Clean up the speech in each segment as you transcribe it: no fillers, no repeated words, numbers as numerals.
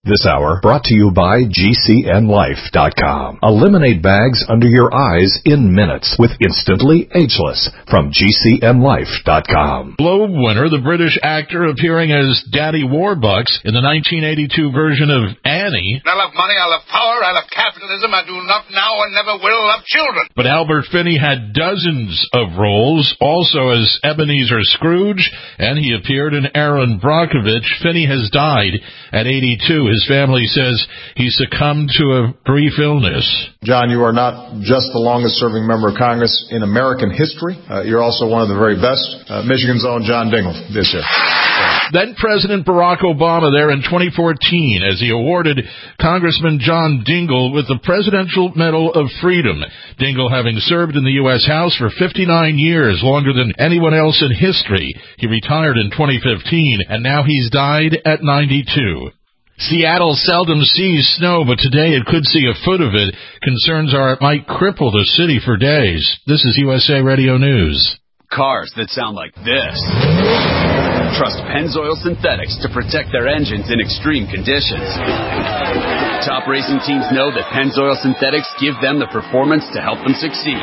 This hour brought to you by GCNLife.com. Eliminate bags under your eyes in minutes with Instantly Ageless from GCNLife.com. Globe winner, the British actor appearing as Daddy Warbucks in the 1982 version of Annie. I love money, I love power, I love capitalism, I do not now and never will love children. But Albert Finney had dozens of roles, also as Ebenezer Scrooge, and he appeared in Aaron Brockovich. Finney has died at 82. His family says he succumbed to a brief illness. John, you are not just the longest-serving member of Congress in American history. You're also one of the very best. Michigan's own John Dingell this year. Then President Barack Obama there in 2014 as he awarded Congressman John Dingell with the Presidential Medal of Freedom. Dingell having served in the U.S. House for 59 years, longer than anyone else in history. He retired in 2015, and now he's died at 92. Seattle seldom sees snow, but today it could see a foot of it. Concerns are it might cripple the city for days. This is USA Radio News. Cars that sound like this. Trust Pennzoil Synthetics to protect their engines in extreme conditions. Top racing teams know that Pennzoil Synthetics give them the performance to help them succeed.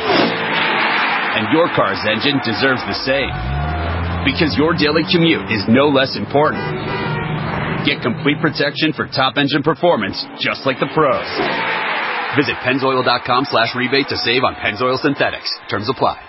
And your car's engine deserves the same. Because your daily commute is no less important. Get complete protection for top engine performance, just like the pros. Visit Pennzoil.com/rebate to save on Pennzoil Synthetics. Terms apply.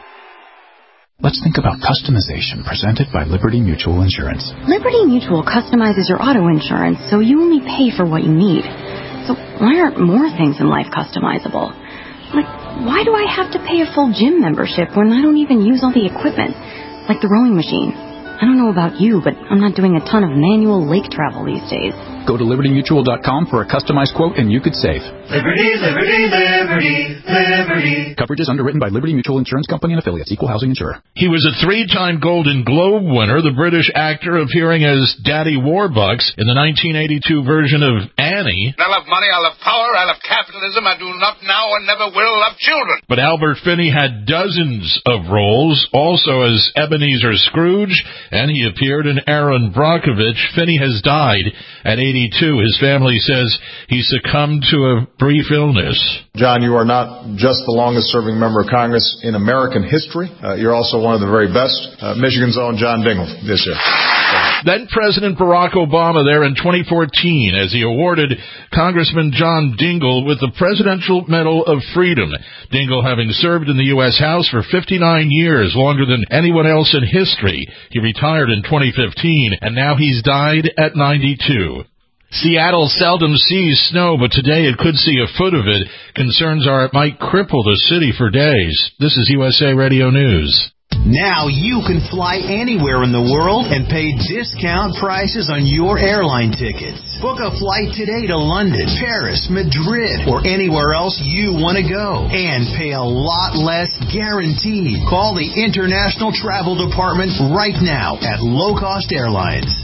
Let's think about customization presented by Liberty Mutual Insurance. Liberty Mutual customizes your auto insurance so you only pay for what you need. So why aren't more things in life customizable? Like, why do I have to pay a full gym membership when I don't even use all the equipment? Like the rowing machine. I don't know about you, but I'm not doing a ton of manual lake travel these days. Go to LibertyMutual.com for a customized quote and you could save. Liberty, liberty, liberty, liberty. Coverage is underwritten by Liberty Mutual Insurance Company and affiliates. Equal housing insurer. He was a 3-time Golden Globe winner, the British actor appearing as Daddy Warbucks in the 1982 version of Annie. I love money, I love power, I love capitalism, I do not now and never will love children. But Albert Finney had dozens of roles, also as Ebenezer Scrooge, and he appeared in Aaron Brockovich. Finney has died at 82. His family says he succumbed to a brief illness. John, you are not just the longest-serving member of Congress in American history. You're also one of the very best. Michigan's own John Dingell this year. Then President Barack Obama there in 2014 as he awarded Congressman John Dingell with the Presidential Medal of Freedom. Dingell having served in the U.S. House for 59 years, longer than anyone else in history. He retired in 2015, and now he's died at 92. Seattle seldom sees snow, but today it could see a foot of it. Concerns are it might cripple the city for days. This is USA Radio News. Now you can fly anywhere in the world and pay discount prices on your airline tickets. Book a flight today to London, Paris, Madrid, or anywhere else you want to go. And pay a lot less guaranteed. Call the International Travel Department right now at Low Cost Airlines.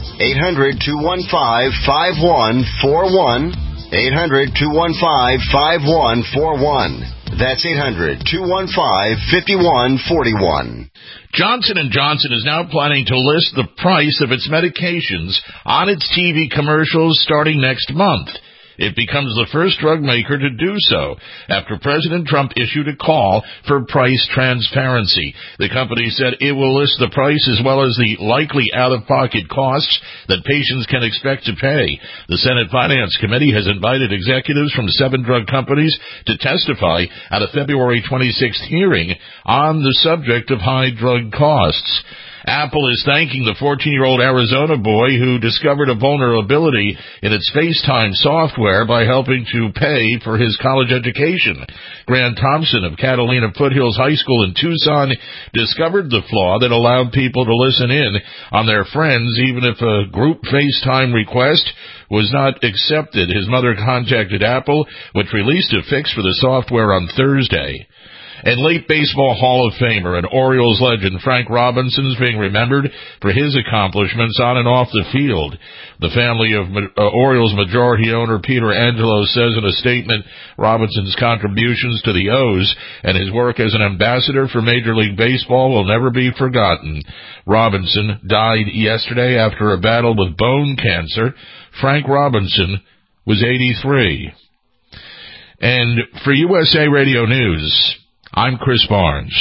800-215-5141. 800-215-5141. That's 800-215-5141. Johnson & Johnson is now planning to list the price of its medications on its TV commercials starting next month. It becomes the first drug maker to do so after President Trump issued a call for price transparency. The company said it will list the price as well as the likely out-of-pocket costs that patients can expect to pay. The Senate Finance Committee has invited executives from 7 drug companies to testify at a February 26th hearing on the subject of high drug costs. Apple is thanking the 14-year-old Arizona boy who discovered a vulnerability in its FaceTime software by helping to pay for his college education. Grant Thompson of Catalina Foothills High School in Tucson discovered the flaw that allowed people to listen in on their friends even if a group FaceTime request was not accepted. His mother contacted Apple, which released a fix for the software on Thursday. And late baseball Hall of Famer and Orioles legend Frank Robinson is being remembered for his accomplishments on and off the field. The family of Orioles majority owner Peter Angelo says in a statement Robinson's contributions to the O's and his work as an ambassador for Major League Baseball will never be forgotten. Robinson died yesterday after a battle with bone cancer. Frank Robinson was 83. And for USA Radio News, I'm Chris Barnes.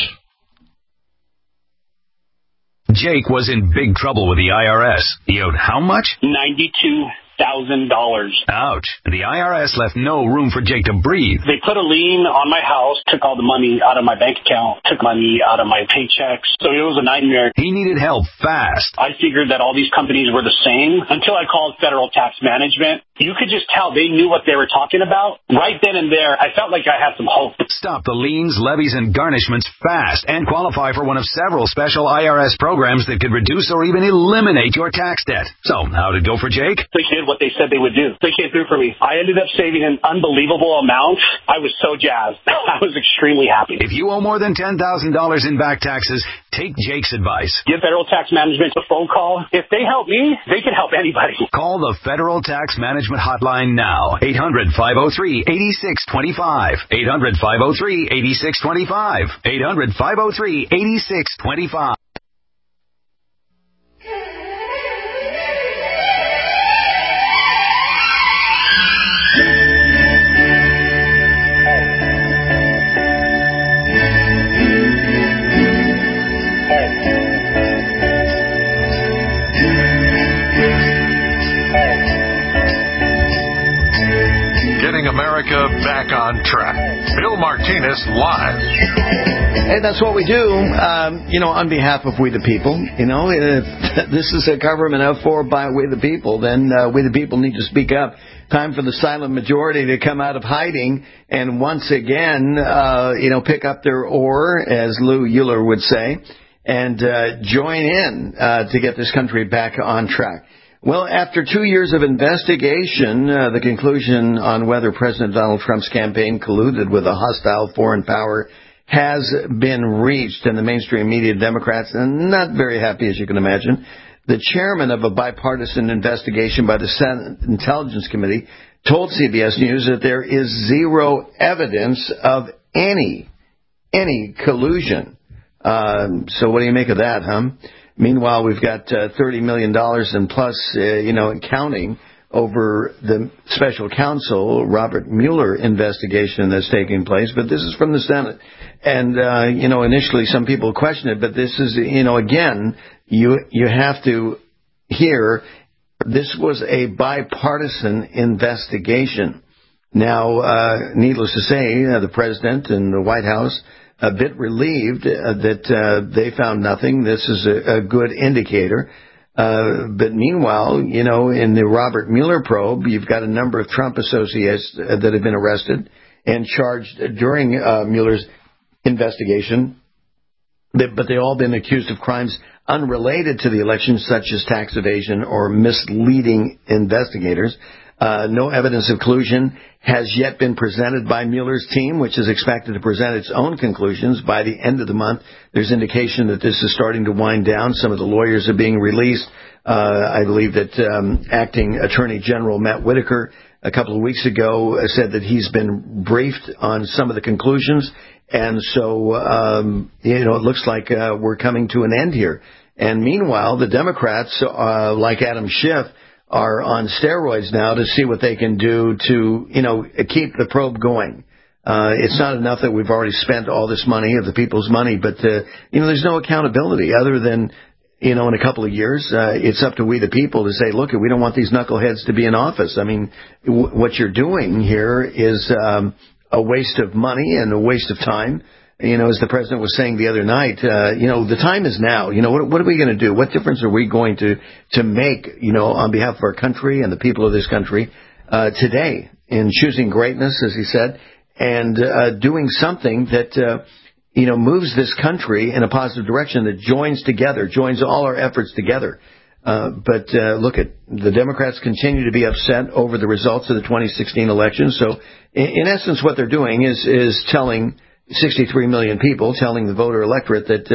Jake was in big trouble with the IRS. He owed how much? $92,000. Ouch. The IRS left no room for Jake to breathe. They put a lien on my house, took all the money out of my bank account, took money out of my paychecks. So it was a nightmare. He needed help fast. I figured that all these companies were the same until I called Federal Tax Management. You could just tell they knew what they were talking about. Right then and there, I felt like I had some hope. Stop the liens, levies, and garnishments fast and qualify for one of several special IRS programs that could reduce or even eliminate your tax debt. So, how'd it go for Jake? They did what they said they would do. They came through for me. I ended up saving an unbelievable amount. I was so jazzed. I was extremely happy. If you owe more than $10,000 in back taxes, take Jake's advice. Give Federal Tax Management a phone call. If they help me, they can help anybody. Call the Federal Tax Management hotline now. 800-503-8625. 800-503-8625. 800-503-8625. America back on track. Bill Martinez live. Hey, that's what we do, on behalf of We the People. If this is a government of, for, by We the People, then we the people need to speak up. Time for the silent majority to come out of hiding and once again, pick up their oar, as Lou Euler would say, and join in to get this country back on track. Well, after 2 years of investigation, the conclusion on whether President Donald Trump's campaign colluded with a hostile foreign power has been reached, and the mainstream media Democrats are not very happy, as you can imagine. The chairman of a bipartisan investigation by the Senate Intelligence Committee told CBS News that there is zero evidence of any collusion. So what do you make of that, huh? Meanwhile, we've got $30 million and plus, and counting over the special counsel Robert Mueller investigation that's taking place. But this is from the Senate. And, initially some people questioned it, but this is, again, you have to hear this was a bipartisan investigation. Now, needless to say, the president and the White House a bit relieved that they found nothing. This is a good indicator. But meanwhile, in the Robert Mueller probe, you've got a number of Trump associates that have been arrested and charged during Mueller's investigation. But they've all been accused of crimes unrelated to the election, such as tax evasion or misleading investigators. No evidence of collusion has yet been presented by Mueller's team, which is expected to present its own conclusions by the end of the month. There's indication that this is starting to wind down. Some of the lawyers are being released. I believe that Acting Attorney General Matt Whitaker a couple of weeks ago said that he's been briefed on some of the conclusions. And so, it looks like we're coming to an end here. And meanwhile, the Democrats, like Adam Schiff, are on steroids now to see what they can do to, keep the probe going. It's not enough that we've already spent all this money of the people's money, but, there's no accountability other than, in a couple of years, it's up to we the people to say, look, we don't want these knuckleheads to be in office. I mean, what you're doing here is a waste of money and a waste of time. As the president was saying the other night, the time is now. What are we going to do? What difference are we going to make, on behalf of our country and the people of this country, today in choosing greatness, as he said, and doing something that, moves this country in a positive direction, that joins all our efforts together. But look, the Democrats continue to be upset over the results of the 2016 election. So in essence, what they're doing is telling 63 million people, telling the voter electorate that,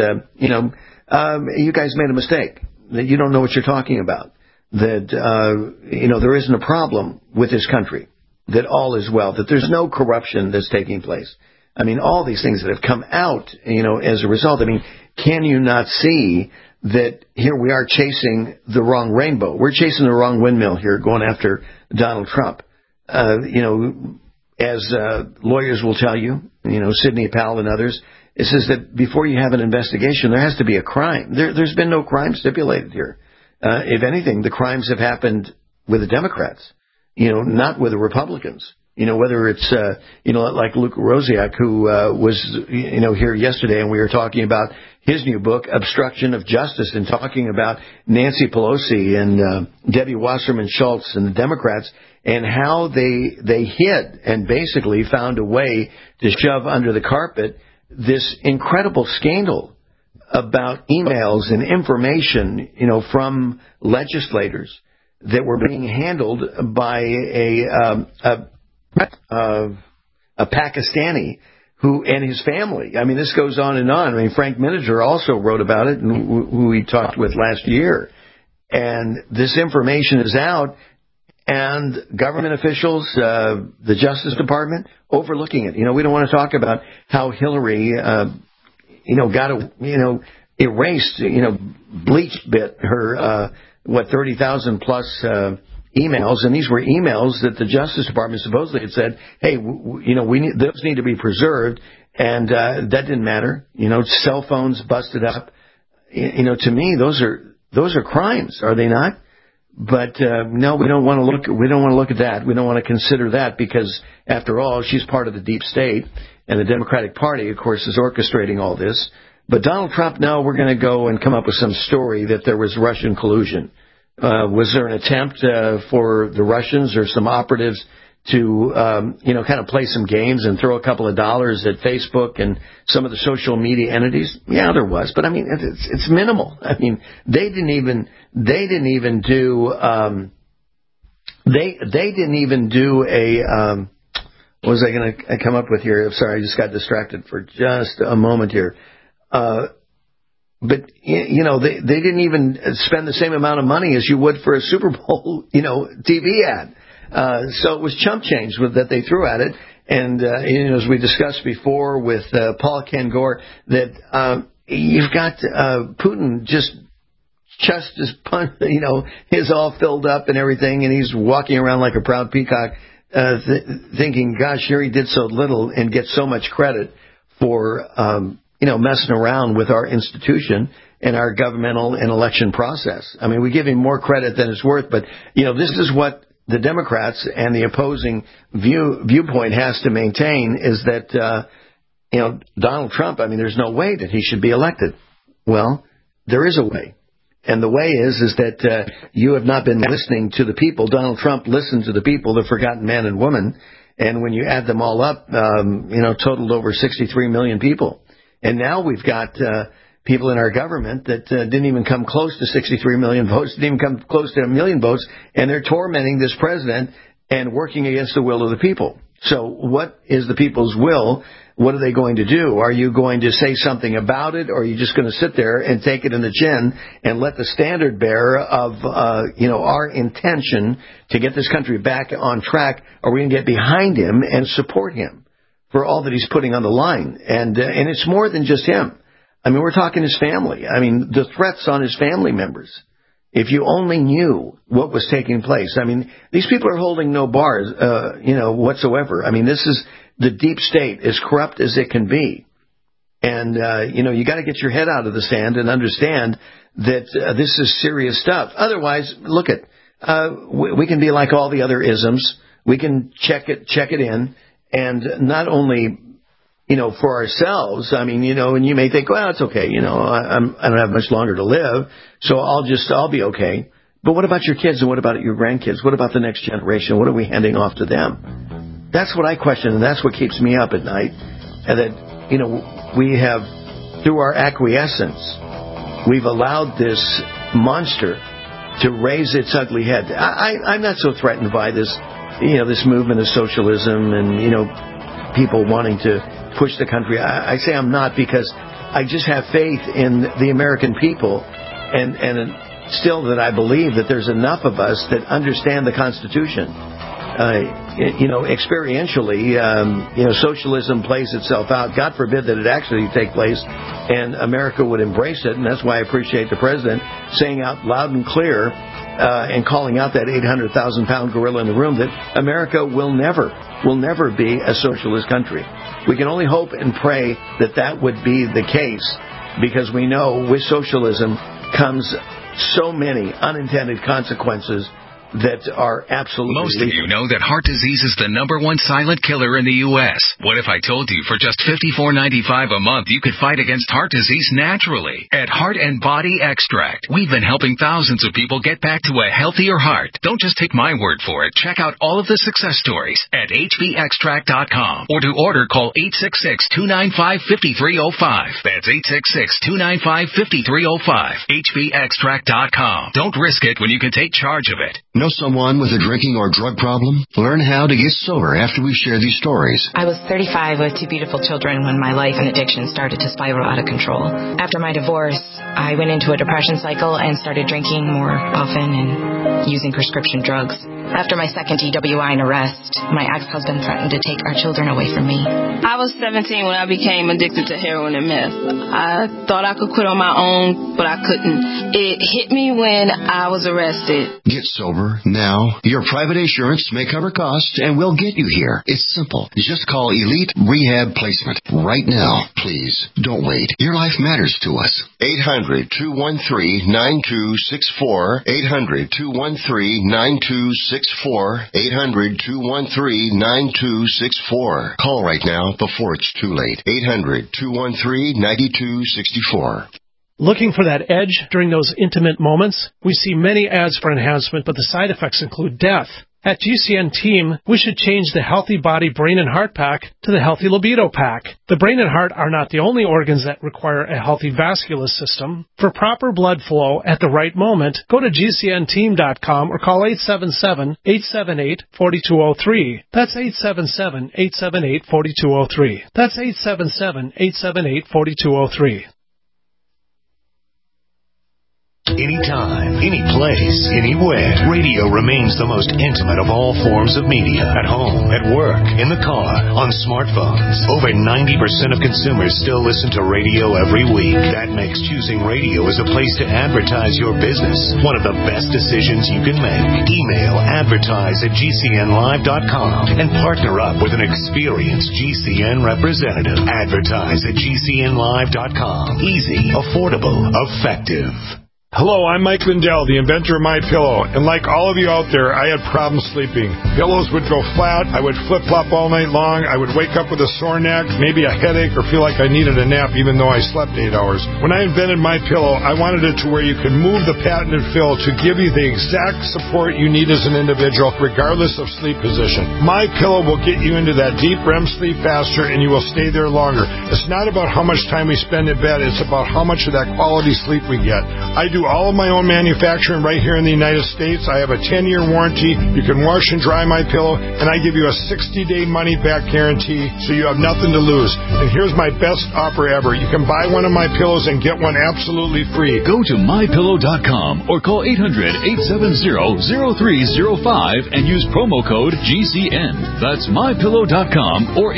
you guys made a mistake, that you don't know what you're talking about, that, there isn't a problem with this country, that all is well, that there's no corruption that's taking place. I mean, all these things that have come out, as a result. I mean, can you not see that here we are chasing the wrong rainbow? We're chasing the wrong windmill here, going after Donald Trump. as lawyers will tell you, Sidney Powell and others, it says that before you have an investigation, there has to be a crime. There's been no crime stipulated here. If anything, the crimes have happened with the Democrats, not with the Republicans. Whether it's, like Luke Rosiak, who was, here yesterday, and we were talking about his new book, Obstruction of Justice, and talking about Nancy Pelosi and Debbie Wasserman Schultz and the Democrats and how they hid and basically found a way to shove under the carpet this incredible scandal about emails and information, from legislators that were being handled by a Pakistani who and his family. I mean, this goes on and on. I mean, Frank Miniger also wrote about it, and who we talked with last year. And this information is out, and government officials, the Justice Department, overlooking it. We don't want to talk about how Hillary, got erased, bleached bit her, 30,000 plus emails, and these were emails that the Justice Department supposedly had said, hey, those need to be preserved, and that didn't matter. Cell phones busted up. To me, those are crimes, are they not? But no, we don't want to look. We don't want to look at that. We don't want to consider that because, after all, she's part of the deep state, and the Democratic Party, of course, is orchestrating all this. But Donald Trump, no, we're going to go and come up with some story that there was Russian collusion. Was there an attempt for the Russians or some operatives to, kind of play some games and throw a couple of dollars at Facebook and some of the social media entities? Yeah, there was, but I mean, it's minimal. I mean, they didn't even do a what was I going to come up with here? Sorry, I just got distracted for just a moment here. But, they didn't even spend the same amount of money as you would for a Super Bowl, TV ad. So it was chump change that they threw at it. And, as we discussed before with Paul Kengor, that you've got Putin just his his all filled up and everything, and he's walking around like a proud peacock, thinking, gosh, here he did so little and gets so much credit for messing around with our institution and our governmental and election process. I mean, we give him more credit than it's worth, but, this is what the Democrats and the opposing viewpoint has to maintain is that, Donald Trump, I mean, there's no way that he should be elected. Well, there is a way. And the way is that you have not been listening to the people. Donald Trump listened to the people, the forgotten man and woman. And when you add them all up, totaled over 63 million people. And now we've got people in our government that didn't even come close to 63 million votes, didn't even come close to 1 million votes, and they're tormenting this president and working against the will of the people. So what is the people's will? What are they going to do? Are you going to say something about it, or are you just going to sit there and take it in the chin and let the standard bearer of, our intention to get this country back on track, are we going to get behind him and support him for all that he's putting on the line? And it's more than just him. I mean, we're talking his family. I mean, the threats on his family members. If you only knew what was taking place. I mean, these people are holding no bars, whatsoever. I mean, this is the deep state, as corrupt as it can be. And, you got to get your head out of the sand and understand that this is serious stuff. Otherwise, look we can be like all the other isms. We can check it in. And not only, for ourselves, I mean, and you may think, well, it's okay, I don't have much longer to live, so I'll be okay. But what about your kids and what about your grandkids? What about the next generation? What are we handing off to them? That's what I question, and that's what keeps me up at night. And that, we have, through our acquiescence, we've allowed this monster to raise its ugly head. I'm not so threatened by this, this movement of socialism and, people wanting to push the country. I say I'm not because I just have faith in the American people and still that I believe that there's enough of us that understand the Constitution. Experientially, socialism plays itself out. God forbid that it actually take place and America would embrace it. And that's why I appreciate the president saying out loud and clear and calling out that 800,000-pound gorilla in the room that America will never be a socialist country. We can only hope and pray that would be the case, because we know with socialism comes so many unintended consequences that are absolutely Most of you know that heart disease is the #1 silent killer in the U.S. What if I told you for just $54.95 a month you could fight against heart disease naturally? At Heart and Body Extract, we've been helping thousands of people get back to a healthier heart. Don't just take my word for it. Check out all of the success stories at hbextract.com, or to order, call 866-295-5305. That's 866-295-5305. hbextract.com. Don't risk it when you can take charge of it. Know someone with a drinking or drug problem? Learn how to get sober after we share these stories. I was 35 with 2 beautiful children when my life and addiction started to spiral out of control. After my divorce, I went into a depression cycle and started drinking more often and using prescription drugs. After my second DWI and arrest, my ex-husband threatened to take our children away from me. I was 17 when I became addicted to heroin and meth. I thought I could quit on my own, but I couldn't. It hit me when I was arrested. Get sober now. Your private insurance may cover costs and we'll get you here. It's simple. Just call Elite Rehab Placement right now. Please, don't wait. Your life matters to us. 800-213-9264. 800-213-9264. 800-213-9264. Call right now before it's too late. 800-213-9264. Looking for that edge during those intimate moments? We see many ads for enhancement, but the side effects include death. At GCN Team, we should change the Healthy Body Brain and Heart Pack to the Healthy Libido Pack. The brain and heart are not the only organs that require a healthy vascular system. For proper blood flow at the right moment, go to GCNteam.com or call 877-878-4203. That's 877-878-4203. That's 877-878-4203. Anytime, any place, anywhere, radio remains the most intimate of all forms of media. At home, at work, in the car, on smartphones. Over 90% of consumers still listen to radio every week. That makes choosing radio as a place to advertise your business one of the best decisions you can make. Email advertise@gcnlive.com and partner up with an experienced GCN representative. Advertise at gcnlive.com. Easy, affordable, effective. Hello, I'm Mike Lindell, the inventor of MyPillow, and like all of you out there, I had problems sleeping. Pillows would go flat, I would flip-flop all night long, I would wake up with a sore neck, maybe a headache, or feel like I needed a nap even though I slept 8 hours. When I invented MyPillow, I wanted it to where you could move the patented fill to give you the exact support you need as an individual, regardless of sleep position. MyPillow will get you into that deep REM sleep faster, and you will stay there longer. It's not about how much time we spend in bed, it's about how much of that quality sleep we get. I do all of my own manufacturing right here in the United States. I have a 10-year warranty. You can wash and dry MyPillow, and I give you a 60-day money-back guarantee, so you have nothing to lose. And here's my best offer ever. You can buy one of my pillows and get one absolutely free. Go to MyPillow.com or call 800-870-0305 and use promo code GCN. That's MyPillow.com or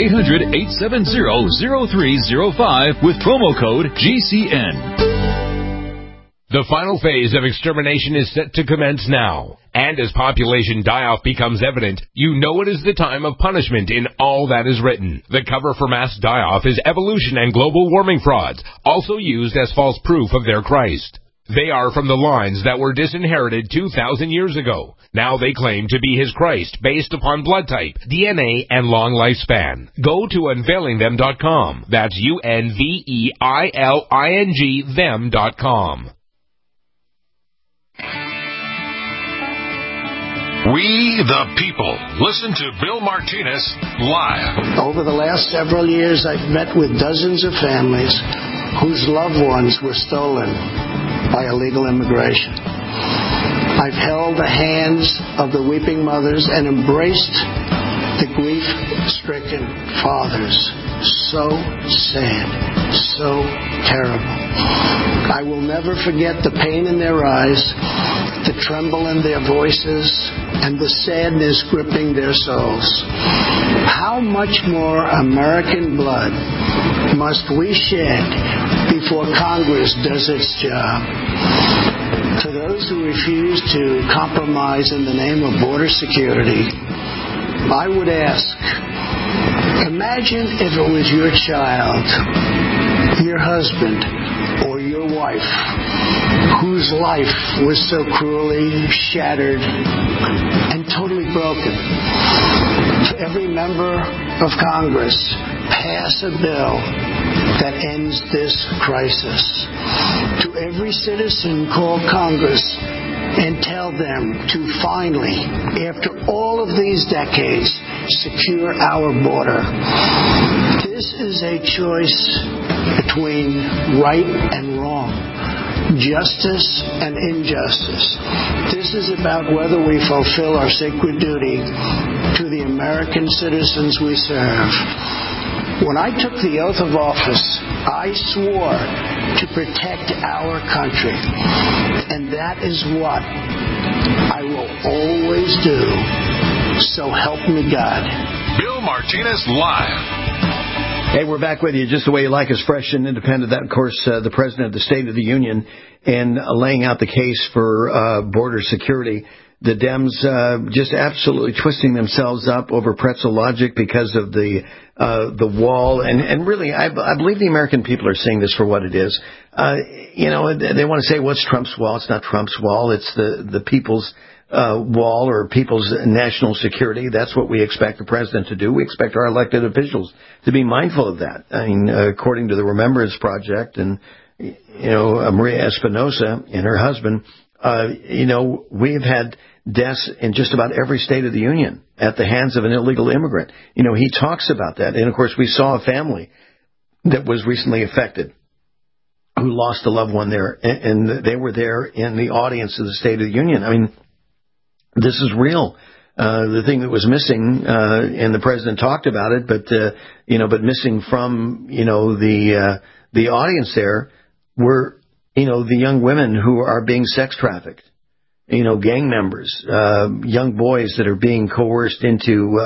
800-870-0305 with promo code GCN. The final phase of extermination is set to commence now. And as population die-off becomes evident, you know it is the time of punishment in all that is written. The cover for mass die-off is evolution and global warming frauds, also used as false proof of their Christ. They are from the lines that were disinherited 2,000 years ago. Now they claim to be his Christ based upon blood type, DNA, and long lifespan. Go to unveilingthem.com. That's UNVEILING them.com. We the people. Listen to Bill Martinez live. Over the last several years, I've met with dozens of families whose loved ones were stolen by illegal immigration. I've held the hands of the weeping mothers and embraced the grief-stricken fathers. So sad, so terrible. I will never forget the pain in their eyes, the tremble in their voices, and the sadness gripping their souls. How much more American blood must we shed before Congress does its job? To those those who refuse to compromise in the name of border security, I would ask, imagine if it was your child, your husband, or your wife whose life was so cruelly shattered and totally broken. To every member of Congress, pass a bill that ends this crisis. To every citizen, call Congress and tell them to finally, after all of these decades, secure our border. This is a choice between right and wrong, justice and injustice. This is about whether we fulfill our sacred duty to the American citizens we serve. When I took the oath of office, I swore to protect our country. And that is what I will always do. So help me God. Bill Martinez Live. Hey, we're back with you just the way you like us, fresh and independent. That, of course, the President of the State of the Union, and laying out the case for border security. The Dems just absolutely twisting themselves up over pretzel logic because of the wall. And really, I believe the American people are seeing this for what it is. They want to say, what's Trump's wall? It's not Trump's wall. It's the people's wall, or people's national security. That's what we expect the president to do. We expect our elected officials to be mindful of that. I mean, according to the Remembrance Project and, Maria Espinosa and her husband, we've had deaths in just about every state of the union at the hands of an illegal immigrant. He talks about that. And, of course, we saw a family that was recently affected who lost a loved one there, and they were there in the audience of the State of the Union. I mean, this is real. The thing that was missing, and the president talked about it, but missing from, the audience there were, the young women who are being sex trafficked, gang members, young boys that are being coerced into,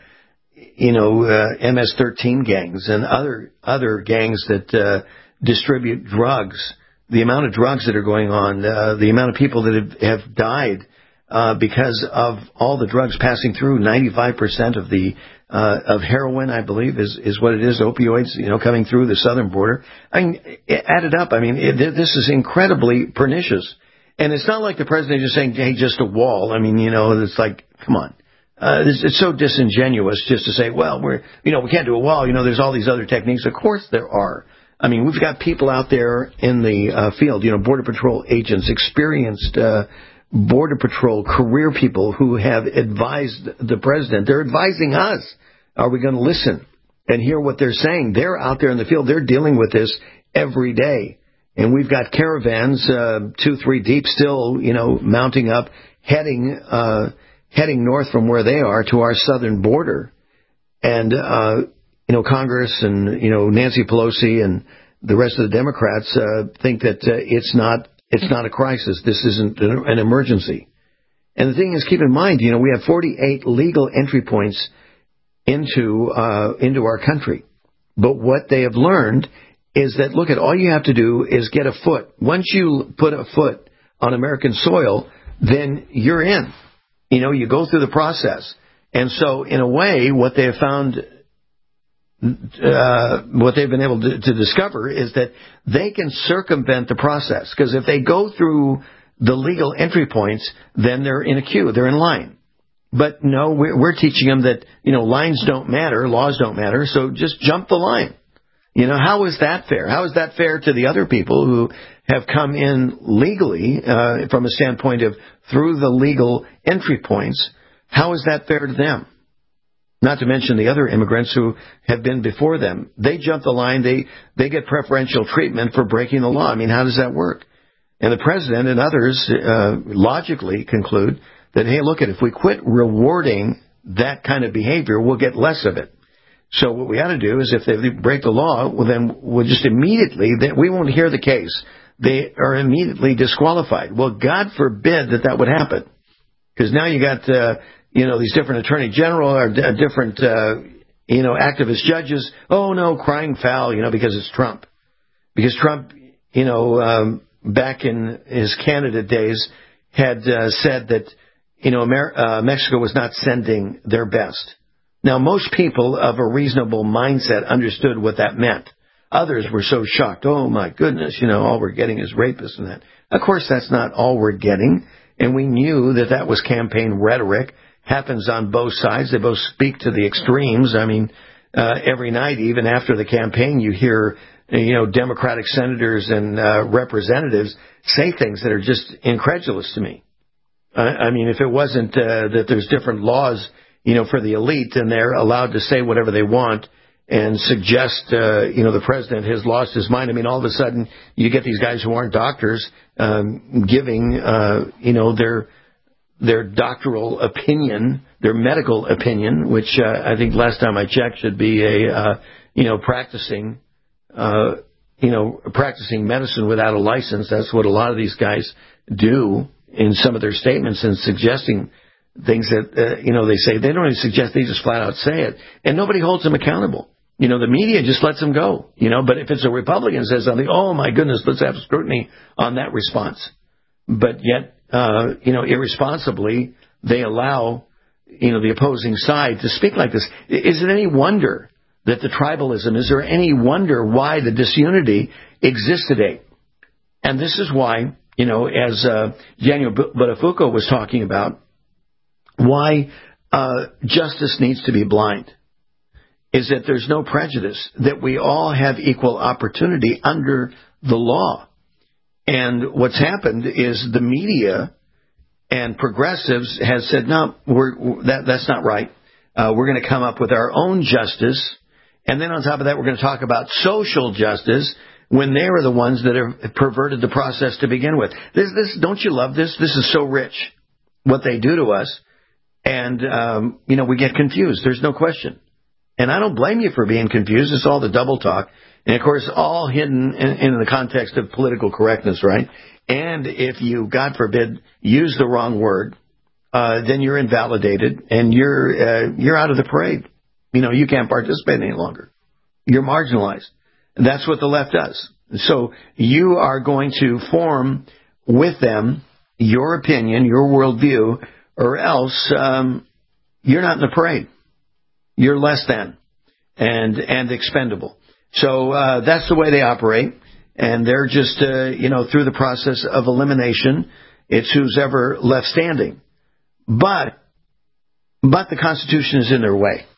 MS-13 gangs and other gangs that distribute drugs. The amount of drugs that are going on, the amount of people that have died because of all the drugs passing through. 95% of the of heroin, I believe, is what it is, opioids, coming through the southern border. I mean, add it up. I mean, this is incredibly pernicious. And it's not like the president is just saying, hey, just a wall. I mean, it's like, come on. It's so disingenuous just to say, well, we can't do a wall. There's all these other techniques. Of course there are. I mean, we've got people out there in the field, Border Patrol agents, experienced Border Patrol career people who have advised the president. They're advising us. Are we going to listen and hear what they're saying? They're out there in the field. They're dealing with this every day. And we've got caravans, 2-3 deep, still, mounting up, heading north from where they are to our southern border. And, Congress and, Nancy Pelosi and the rest of the Democrats think that it's not a crisis. This isn't an emergency. And the thing is, keep in mind, we have 48 legal entry points into our country. But what they have learned is that, look, all you have to do is get a foot. Once you put a foot on American soil, then you're in. You go through the process. And so, in a way, what they have found, what they've been able to discover is that they can circumvent the process. Because if they go through the legal entry points, then they're in a queue. They're in line. But no, we're teaching them that, lines don't matter, laws don't matter, so just jump the line. How is that fair? How is that fair to the other people who have come in legally, from a standpoint of through the legal entry points? How is that fair to them? Not to mention the other immigrants who have been before them. They jump the line. They get preferential treatment for breaking the law. I mean, how does that work? And the president and others logically conclude that, hey, look, if we quit rewarding that kind of behavior, we'll get less of it. So what we ought to do is if they break the law, well, then we'll just immediately, we won't hear the case. They are immediately disqualified. Well, God forbid that would happen. Because now you got, these different attorney general or different, activist judges. Oh, no, crying foul, because it's Trump. Because Trump, back in his candidate days, had said that, Mexico was not sending their best. Now, most people of a reasonable mindset understood what that meant. Others were so shocked. Oh, my goodness, all we're getting is rapists and that. Of course, that's not all we're getting. And we knew that was campaign rhetoric. Happens on both sides. They both speak to the extremes. I mean, every night, even after the campaign, you hear, Democratic senators and representatives say things that are just incredulous to me. I mean, if it wasn't that there's different laws, for the elite, and they're allowed to say whatever they want and suggest, the president has lost his mind. I mean, all of a sudden, you get these guys who aren't doctors giving, their doctoral opinion, their medical opinion, which I think last time I checked should be practicing medicine without a license. That's what a lot of these guys do in some of their statements and suggesting things that, they say. They don't even suggest, they just flat out say it. And nobody holds them accountable. The media just lets them go, but if it's a Republican says something, oh my goodness, let's have scrutiny on that response. But yet, irresponsibly, they allow, the opposing side to speak like this. Is it any wonder that the tribalism, is there any wonder why the disunity exists today? And this is why, as Daniel Buttafuoco was talking about, why justice needs to be blind, is that there's no prejudice, that we all have equal opportunity under the law. And what's happened is the media and progressives has said, no, that's not right. We're going to come up with our own justice. And then on top of that, we're going to talk about social justice when they are the ones that have perverted the process to begin with. This, don't you love this? This is so rich, what they do to us. And, we get confused. There's no question. And I don't blame you for being confused. It's all the double talk. And, of course, all hidden in the context of political correctness, right? And if you, God forbid, use the wrong word, then you're invalidated and you're out of the parade. You can't participate any longer. You're marginalized. And that's what the left does. So you are going to form with them your opinion, your worldview, or else you're not in the parade. You're less than and expendable. So that's the way they operate, and they're just, through the process of elimination, it's who's ever left standing. But the Constitution is in their way.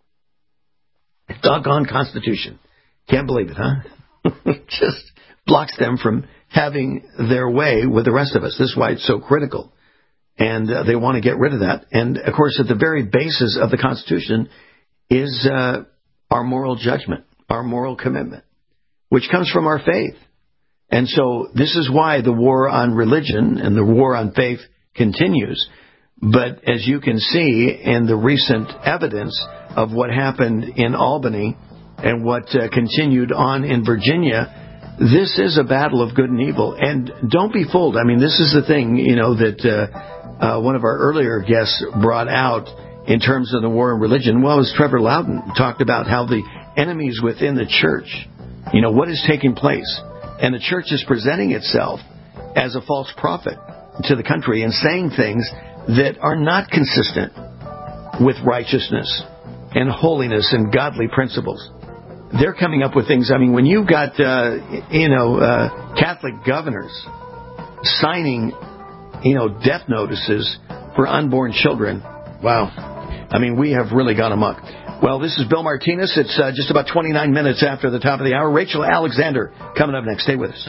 Doggone Constitution. Can't believe it, huh? Just blocks them from having their way with the rest of us. This is why it's so critical. And they want to get rid of that. And, of course, at the very basis of the Constitution is our moral judgment, our moral commitment, which comes from our faith. And so this is why the war on religion and the war on faith continues. But as you can see in the recent evidence of what happened in Albany and what continued on in Virginia, this is a battle of good and evil. And don't be fooled. I mean, this is the thing, that one of our earlier guests brought out in terms of the war on religion. Well, as Trevor Loudon talked about how the enemies within the church, what is taking place. And the church is presenting itself as a false prophet to the country and saying things that are not consistent with righteousness and holiness and godly principles. They're coming up with things. I mean, when you've got, Catholic governors signing, death notices for unborn children, wow. I mean, we have really gone amok. Well, this is Bill Martinez. It's just about 29 minutes after the top of the hour. Rachel Alexander coming up next. Stay with us.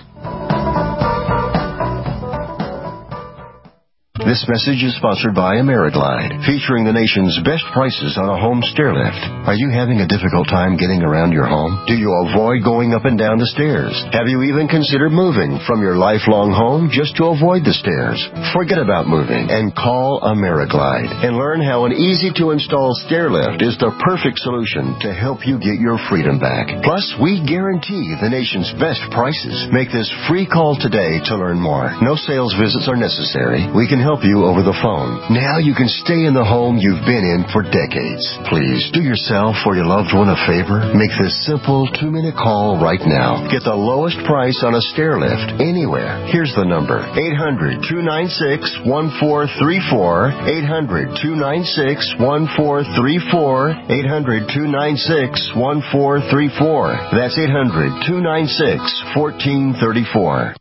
This message is sponsored by Ameriglide, featuring the nation's best prices on a home stairlift. Are you having a difficult time getting around your home? Do you avoid going up and down the stairs? Have you even considered moving from your lifelong home just to avoid the stairs? Forget about moving and call Ameriglide and learn how an easy-to-install stairlift is the perfect solution to help you get your freedom back. Plus, we guarantee the nation's best prices. Make this free call today to learn more. No sales visits are necessary. We can help help you over the phone. Now you can stay in the home you've been in for decades. Please do yourself or your loved one a favor. Make this simple 2-minute call right now. Get the lowest price on a stair lift anywhere. Here's the number: 800-296-1434. 800-296-1434. 800-296-1434. That's 800-296-1434.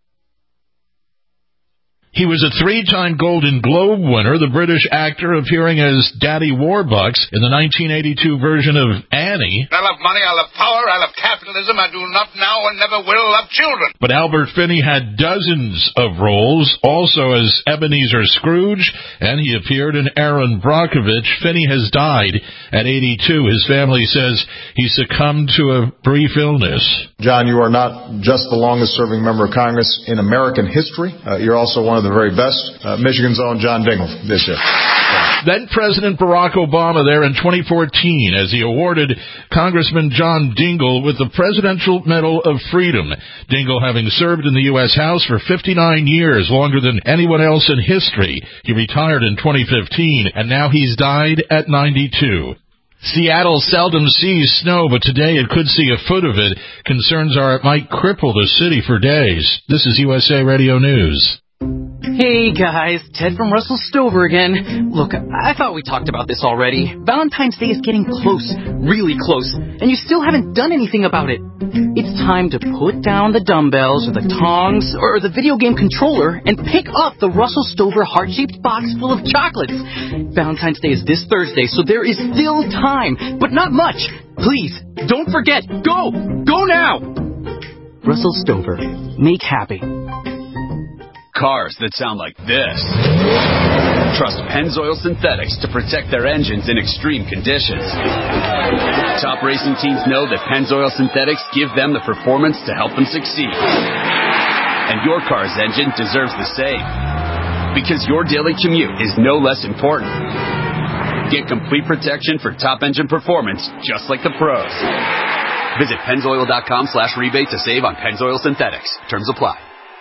He was a 3-time Golden Globe winner, the British actor appearing as Daddy Warbucks in the 1982 version of Annie. I love money, I love power, I love capitalism. I do not now and never will love children. But Albert Finney had dozens of roles, also as Ebenezer Scrooge, and he appeared in Aaron Brockovich. Finney has died at 82. His family says he succumbed to a brief illness. John, you are not just the longest-serving member of Congress in American history. You're also one of the very best. Michigan's own John Dingell this year. Then President Barack Obama there in 2014 as he awarded Congressman John Dingell with the Presidential Medal of Freedom. Dingell having served in the U.S. House for 59 years, longer than anyone else in history. He retired in 2015, and now he's died at 92. Seattle seldom sees snow, but today it could see a foot of it. Concerns are it might cripple the city for days. This is USA Radio News. Hey guys, Ted from Russell Stover again. Look, I thought we talked about this already. Valentine's Day is getting close, really close, and you still haven't done anything about it. It's time to put down the dumbbells or the tongs or the video game controller and pick up the Russell Stover heart-shaped box full of chocolates. Valentine's Day is this Thursday, so there is still time, but not much. Please, don't forget. Go! Go now! Russell Stover. Make happy. Cars that sound like this. Trust Pennzoil Synthetics to protect their engines in extreme conditions. Top racing teams know that Pennzoil Synthetics give them the performance to help them succeed. And your car's engine deserves the same. Because your daily commute is no less important. Get complete protection for top engine performance just like the pros. Visit Pennzoil.com/rebate to save on Pennzoil Synthetics. Terms apply.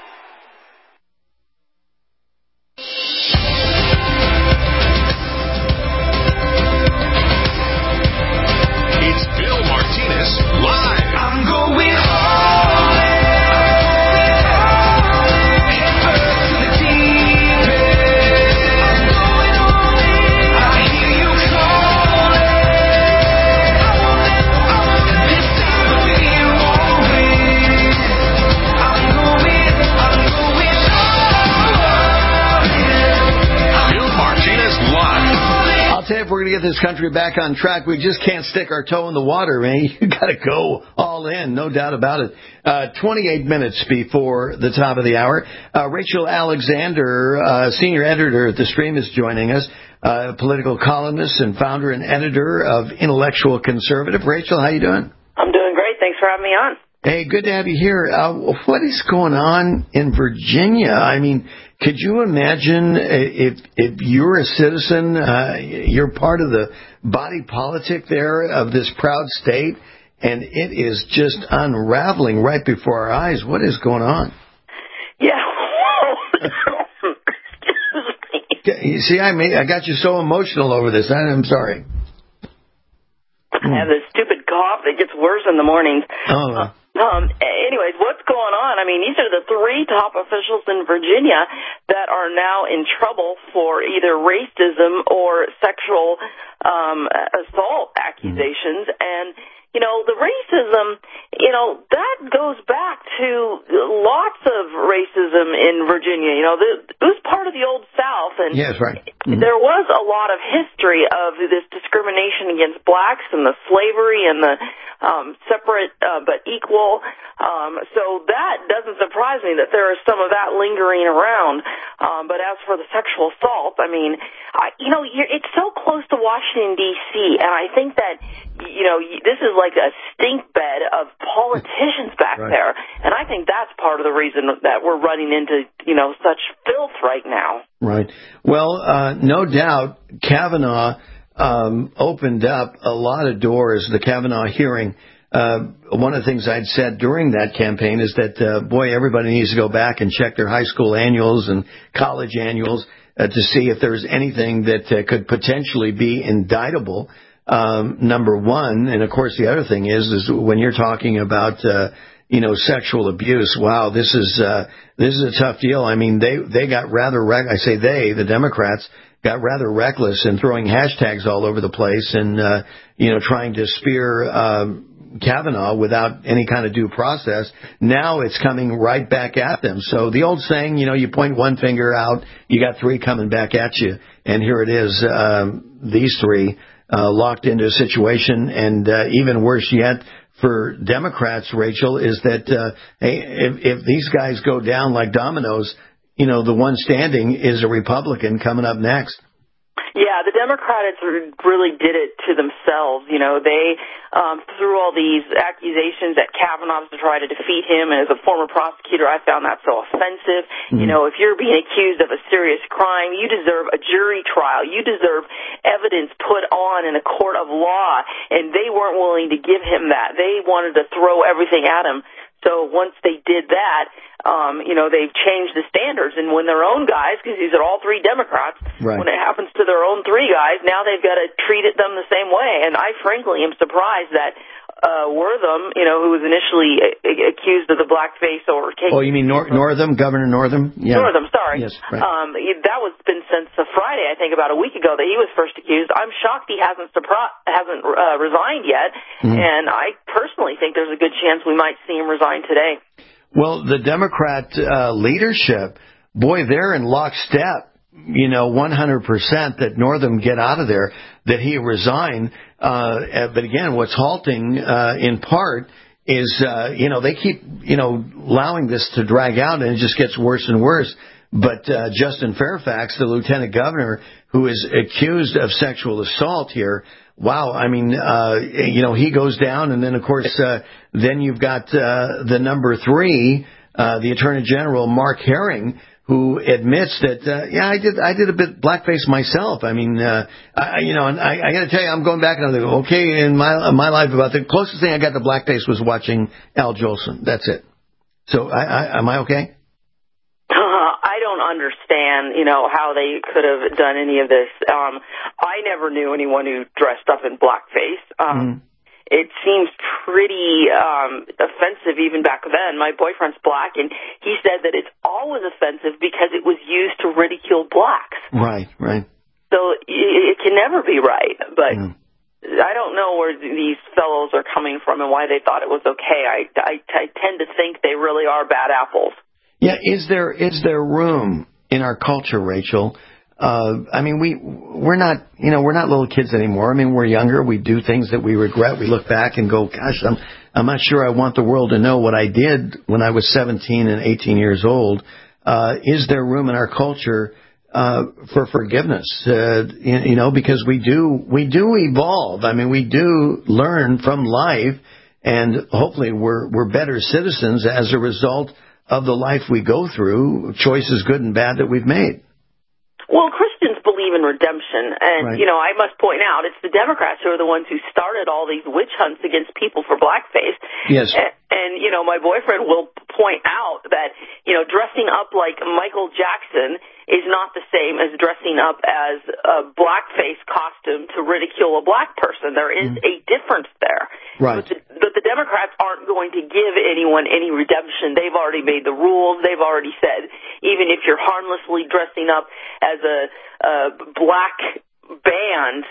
We're going to get this country back on track. We just can't stick our toe in the water, man. You got to go all in, no doubt about it. 28 minutes before the top of the hour. Rachel Alexander, senior editor at The Stream, is joining us. Political columnist and founder and editor of Intellectual Conservative. Rachel, how you doing? I'm doing great. Thanks for having me on. Hey, good to have you here. What is going on in Virginia? I mean, could you imagine if you're a citizen, you're part of the body politic there of this proud state, and it is just unraveling right before our eyes? What is going on? Yeah. You see, I got you so emotional over this. I'm sorry. I have this stupid cough that gets worse in the mornings. Oh. Anyways, what's going on? I mean, these are the 3 top officials in Virginia that are now in trouble for either racism or sexual assault accusations. And, you know, the racism, you know, that goes back to lots of racism in Virginia. You know, it was part of the Old South. And yes, right. There was a lot of history of this discrimination against blacks and the slavery and the separate but equal. So that doesn't surprise me that there is some of that lingering around. But as for the sexual assault, I mean, it's so close to Washington, D.C., and I think that, you know, this is like a stink bed of politicians back right there. And I think that's part of the reason that we're running into, you know, such filth right now. Right. Well, no doubt Kavanaugh opened up a lot of doors, the Kavanaugh hearing. One of the things I'd said during that campaign is that, everybody needs to go back and check their high school annuals and college annuals. to see if there's anything that could potentially be indictable. Number one, and of course the other thing is when you're talking about sexual abuse. Wow, this is a tough deal. I mean, they got rather the Democrats got rather reckless in throwing hashtags all over the place and trying to spear Kavanaugh without any kind of due process. Now it's coming right back at them. So the old saying, you point one finger out, you got three coming back at you, and here it is, these three locked into a situation. And even worse yet for Democrats, Rachel, is that if these guys go down like dominoes, the one standing is a Republican coming up next. Yeah, the Democrats really did it to themselves. They threw all these accusations at Kavanaugh to try to defeat him. And as a former prosecutor, I found that so offensive. Mm-hmm. If you're being accused of a serious crime, you deserve a jury trial. You deserve evidence put on in a court of law. And they weren't willing to give him that. They wanted to throw everything at him. So once they did that, they've changed the standards. And when their own guys, because these are all three Democrats, right, when it happens to their own three guys, now they've got to treat them the same way. And I frankly am surprised that Wortham, who was initially accused of the blackface or case. Oh, you mean Northam, Governor Northam? Yeah. Northam, sorry. Yes, right. That was been since Friday, I think, about a week ago that he was first accused. I'm shocked he hasn't resigned yet, and I personally think there's a good chance we might see him resign today. Well, the Democrat leadership, boy, they're in lockstep. 100% that Northam get out of there, that he resign. But again, what's halting in part is, they keep, allowing this to drag out, and it just gets worse and worse. But Justin Fairfax, the lieutenant governor, who is accused of sexual assault here, wow, I mean, he goes down, and then, of course, then you've got the number three, the Attorney General, Mark Herring, who admits that, I did a bit blackface myself. I mean, and I got to tell you, I'm going back and I'm like, okay, in my life, about the closest thing I got to blackface was watching Al Jolson. That's it. So, am I okay? I don't understand, how they could have done any of this. I never knew anyone who dressed up in blackface. It seems pretty offensive even back then. My boyfriend's black, and he said that it's always offensive because it was used to ridicule blacks. Right. So it can never be right. But I don't know where these fellows are coming from and why they thought it was okay. I tend to think they really are bad apples. Yeah, is there room in our culture, Rachel? I mean, we're not little kids anymore. I mean, we're younger. We do things that we regret. We look back and go, gosh, I'm not sure I want the world to know what I did when I was 17 and 18 years old. Is there room in our culture for forgiveness? Because we do evolve. I mean, we do learn from life, and hopefully we're better citizens as a result of the life we go through, choices good and bad that we've made. Well, Christians believe in redemption, and, right. I must point out, it's the Democrats who are the ones who started all these witch hunts against people for blackface. Yes. And my boyfriend will point out that, dressing up like Michael Jackson is not the same as dressing up as a blackface costume to ridicule a black person. There is a difference there. Right. But the Democrats aren't going to give anyone any redemption. They've already made the rules. They've already said, even if you're harmlessly dressing up as a black band,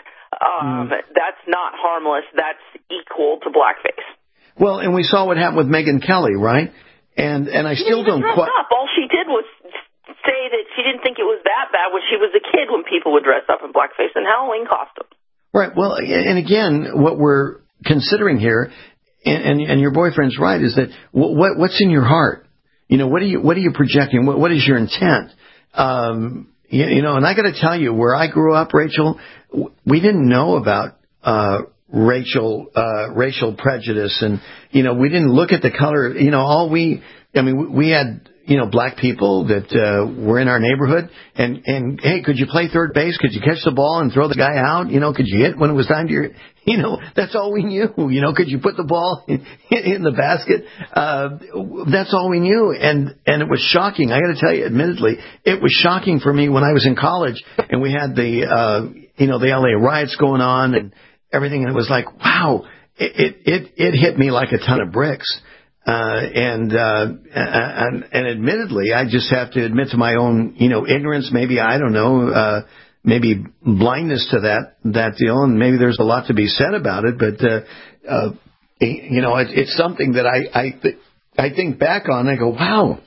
that's not harmless. That's equal to blackface. Well, and we saw what happened with Megyn Kelly, right? And I still don't quite. All she did was say that she didn't think it was that bad when she was a kid when people would dress up in blackface in Halloween costumes. Right. Well, and again, what we're considering here, and your boyfriend's right, is that what's in your heart? What are you projecting? What is your intent? And I got to tell you, where I grew up, Rachel, we didn't know about racial prejudice, and we didn't look at the color. We had black people that were in our neighborhood, and hey, could you play third base? Could you catch the ball and throw the guy out? Could you hit when it was time to that's all we knew. Could you put the ball in the basket? That's all we knew, and it was shocking. I got to tell you, admittedly, it was shocking for me when I was in college, and we had the LA riots going on and everything, and it was like, wow, it hit me like a ton of bricks. And admittedly, I just have to admit to my own, ignorance, maybe, I don't know, maybe blindness to that deal, and maybe there's a lot to be said about it, but, it's something that I think back on, I go, wow,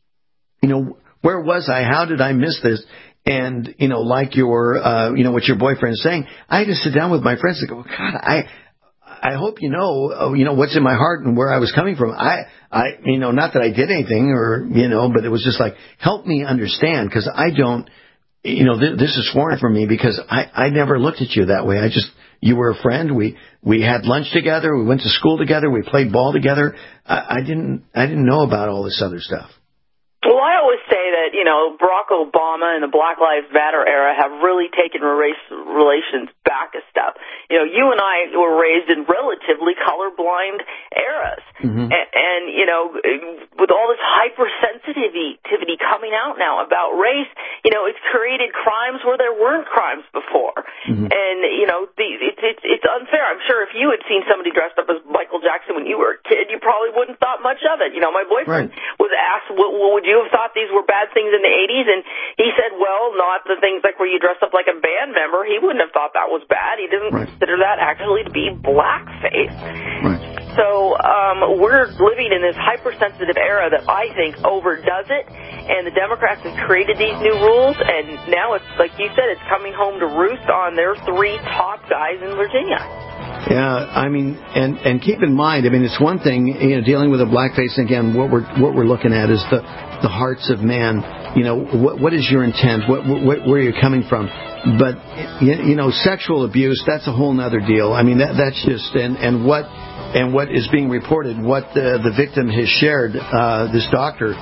where was I? How did I miss this? And, like your, what your boyfriend is saying, I had to sit down with my friends and go, God, I hope you know what's in my heart and where I was coming from. I not that I did anything or, but it was just like, help me understand, because I don't, this is foreign for me, because I never looked at you that way. You were a friend. We had lunch together. We went to school together. We played ball together. I didn't know about all this other stuff. Well, I always say that, Barack Obama and the Black Lives Matter era have really taken race relations back a step. You and I were raised in relatively colorblind eras. Mm-hmm. And, with all this hypersensitivity coming out now about race, it's created crimes where there weren't crimes before. Mm-hmm. And, it's unfair. I'm sure if you had seen somebody dressed up as Michael Jackson when you were a kid, you probably wouldn't have thought much of it. My boyfriend was asked, what would you have thought these were bad things in the 80s? And he said, well, not the things like where you dressed up like a band member. He wouldn't have thought that was bad. He didn't consider that actually to be blackface. Right. So we're living in this hypersensitive era that I think overdoes it, and the Democrats have created these new rules, and now it's, like you said, it's coming home to roost on their three top guys in Virginia. Yeah, and keep in mind, it's one thing, dealing with a blackface. Again, what we're looking at is the hearts of man. What is your intent? Where are you coming from? But sexual abuse, that's a whole nother deal. That's just and what is being reported, what the victim has shared, this doctor.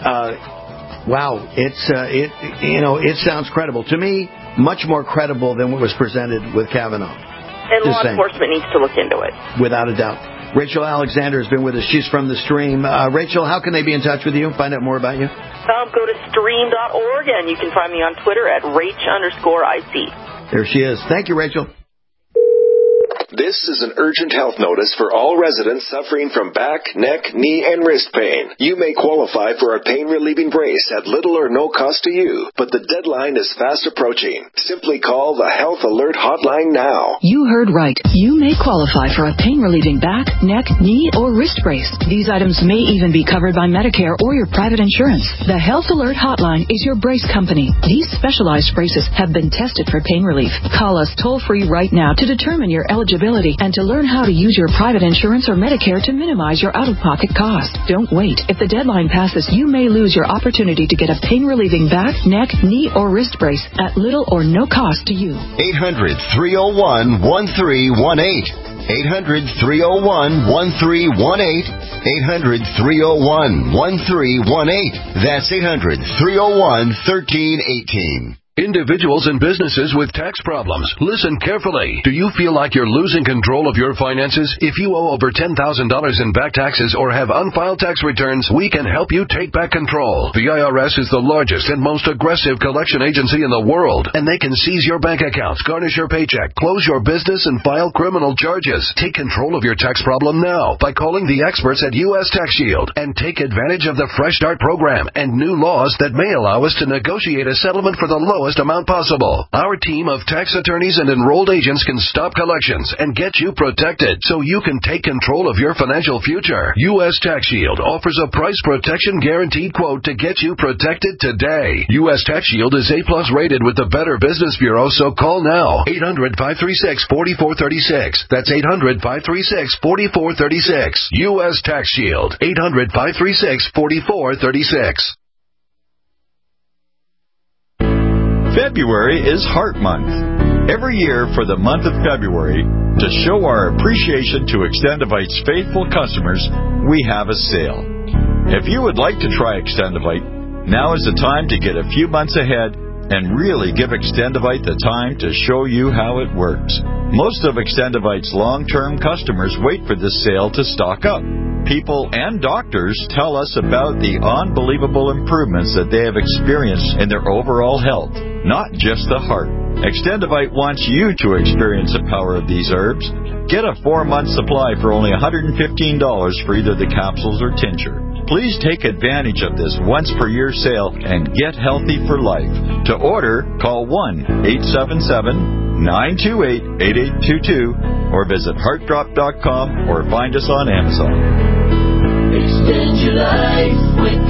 Wow, it sounds credible to me, much more credible than what was presented with Kavanaugh. And law enforcement needs to look into it. Without a doubt. Rachel Alexander has been with us. She's from The Stream. Rachel, how can they be in touch with you? Find out more about you? Go to stream.org, and you can find me on Twitter at Rach_IC. There she is. Thank you, Rachel. This is an urgent health notice for all residents suffering from back, neck, knee, and wrist pain. You may qualify for a pain-relieving brace at little or no cost to you, but the deadline is fast approaching. Simply call the Health Alert Hotline now. You heard right. You may qualify for a pain-relieving back, neck, knee, or wrist brace. These items may even be covered by Medicare or your private insurance. The Health Alert Hotline is your brace company. These specialized braces have been tested for pain relief. Call us toll-free right now to determine your eligibility and to learn how to use your private insurance or Medicare to minimize your out-of-pocket cost. Don't wait. If the deadline passes, you may lose your opportunity to get a pain-relieving back, neck, knee, or wrist brace at little or no cost to you. 800-301-1318. 800-301-1318. 800-301-1318. That's 800-301-1318. Individuals and businesses with tax problems, listen carefully. Do you feel like you're losing control of your finances? If you owe over $10,000 in back taxes or have unfiled tax returns, we can help you take back control. The IRS is the largest and most aggressive collection agency in the world, and they can seize your bank accounts, garnish your paycheck, close your business, and file criminal charges. Take control of your tax problem now by calling the experts at U.S. Tax Shield and take advantage of the Fresh Start program and new laws that may allow us to negotiate a settlement for the lowest amount possible. Our team of tax attorneys and enrolled agents can stop collections and get you protected so you can take control of your financial future. U.S. Tax Shield offers a price protection guaranteed quote to get you protected today. U.S. Tax Shield is A+ rated with the Better Business Bureau, so call now. 800-536-4436. That's 800-536-4436. U.S. Tax Shield. 800-536-4436. February is Heart Month. Every year for the month of February, to show our appreciation to Extendivite's faithful customers, we have a sale. If you would like to try Extendivite, now is the time to get a few months ahead and really give Extendivite the time to show you how it works. Most of Extendivite's long-term customers wait for this sale to stock up. People and doctors tell us about the unbelievable improvements that they have experienced in their overall health, not just the heart. Extendivite wants you to experience the power of these herbs. Get a 4-month supply for only $115 for either the capsules or tincture. Please take advantage of this once-per-year sale and get healthy for life. To order, call 1-877-928-8822 or visit heartdrop.com or find us on Amazon. Extend your life with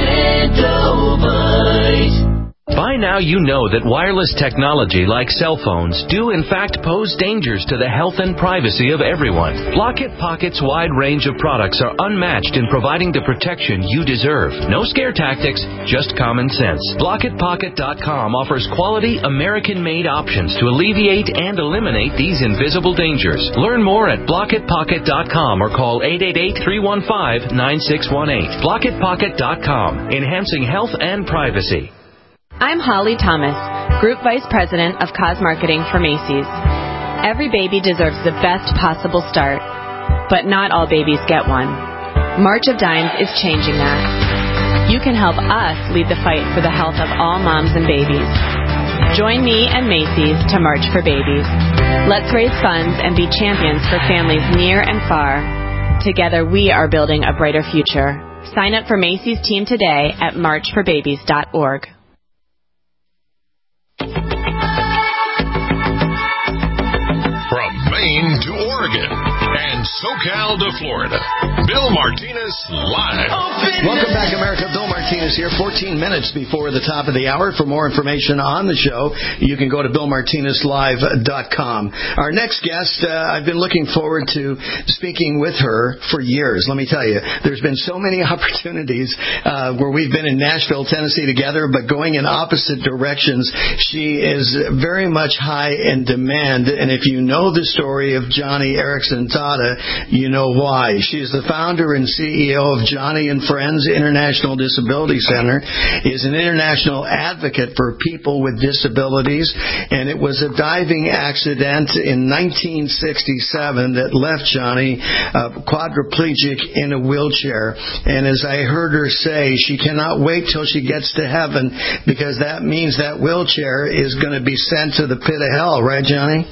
Extendovite. By now you know that wireless technology like cell phones do in fact pose dangers to the health and privacy of everyone. Blockit Pocket's wide range of products are unmatched in providing the protection you deserve. No scare tactics, just common sense. BlockitPocket.com offers quality American-made options to alleviate and eliminate these invisible dangers. Learn more at BlockitPocket.com or call 888-315-9618. BlockitPocket.com, enhancing health and privacy. I'm Holly Thomas, Group Vice President of Cause Marketing for Macy's. Every baby deserves the best possible start, but not all babies get one. March of Dimes is changing that. You can help us lead the fight for the health of all moms and babies. Join me and Macy's to March for Babies. Let's raise funds and be champions for families near and far. Together we are building a brighter future. Sign up for Macy's team today at marchforbabies.org. From Maine to Oregon and SoCal to Florida, Bill Martinez Live. Welcome back, America. Bill Martinez here, 14 minutes before the top of the hour. For more information on the show, you can go to BillMartinezLive.com. Our next guest, I've been looking forward to speaking with her for years. Let me tell you, there's been so many opportunities where we've been in Nashville, Tennessee together, but going in opposite directions. She is very much high in demand, and if you know the story of Johnny Erickson Tata, you know why. She is the founder and CEO of Johnny and Friends International Disability Center, is an international advocate for people with disabilities, and it was a diving accident in 1967 that left Johnny quadriplegic in a wheelchair. And as I heard her say, she cannot wait till she gets to heaven, because that means that wheelchair is going to be sent to the pit of hell, right, Johnny?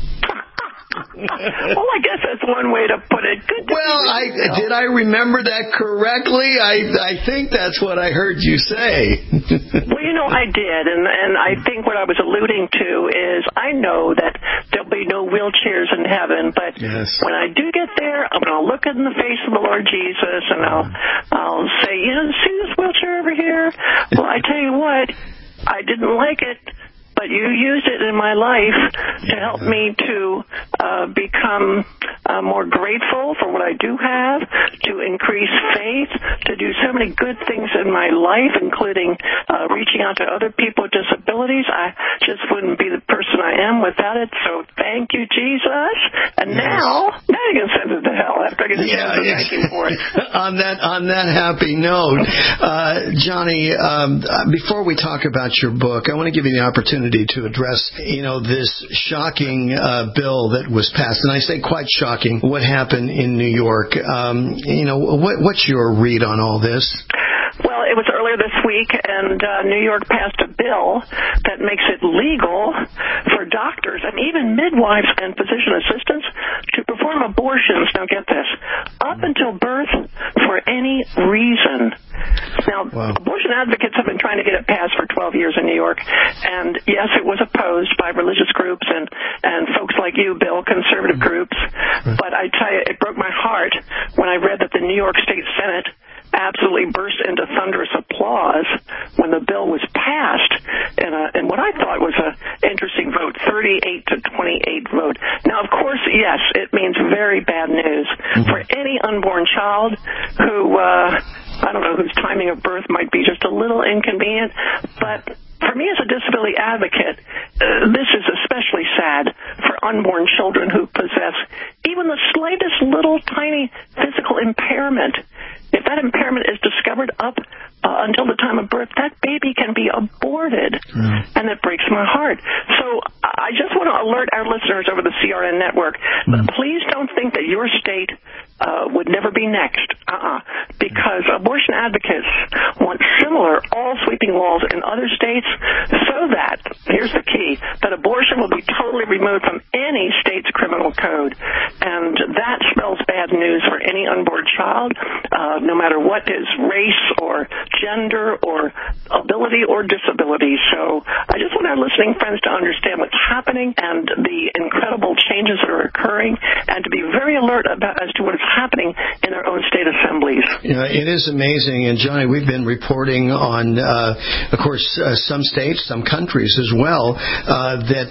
Well, I guess that's one way to put it. Good. Well, did I remember that correctly? I think that's what I heard you say. Well, I did, and I think what I was alluding to is I know that there'll be no wheelchairs in heaven, but when I do get there, I'm going to look in the face of the Lord Jesus, and I'll say, see this wheelchair over here? Well, I tell you what, I didn't like it, but you used it in my life to help me to become more grateful for what I do have, to increase faith, to do so many good things in my life, including reaching out to other people with disabilities. I just wouldn't be the person I am without it, so thank you, Jesus. And now you can send it to hell after I get a chance to thank you for it. On that happy note, Johnny, before we talk about your book, I want to give you the opportunity to address, this shocking bill that was passed, and I say quite shocking, what happened in New York. What's your read on all this? Well, it was earlier this week, and New York passed a bill that makes it legal for doctors and even midwives and physician assistants to perform abortions, now get this, up until birth for any reason. Now, abortion advocates have been trying to get it passed for 12 years in New York, and yes, it was opposed by religious groups and folks like you, Bill, conservative groups, but I tell you, it broke my heart when I read that the New York State Senate absolutely burst into thunderous applause when the bill was passed in what I thought was an interesting vote, 38 to 28 vote. Now, of course, yes, it means very bad news for any unborn child who, I don't know, whose timing of birth might be just a little inconvenient, but for me as a disability advocate, this is especially sad for unborn children who possess even the slightest little tiny physical impairment. If that impairment is discovered up until the time of birth, that baby can be aborted, and it breaks my heart. So I just want to alert our listeners over the CRN network, please don't think that your state would never be next, because abortion advocates want similar all-sweeping laws in other states so that, here's the key, that abortion will be totally removed from any state's criminal code. And that spells bad news for any unborn child, no matter what his race or gender or ability or disability. So I just want our listening friends to understand what's happening and the incredible changes that are occurring, and to be very alert as to what is happening in their own state assemblies. It is amazing, and Johnny, we've been reporting on, of course, some states, some countries as well, that,